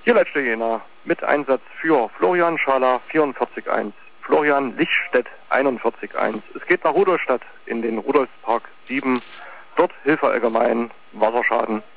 Hier letzte Jena mit Einsatz für Florian Schala 44.1, Florian Lichtstedt 41.1. Es geht nach Rudolstadt in den Rudolfspark 7. Dort Hilfe allgemein, Wasserschaden.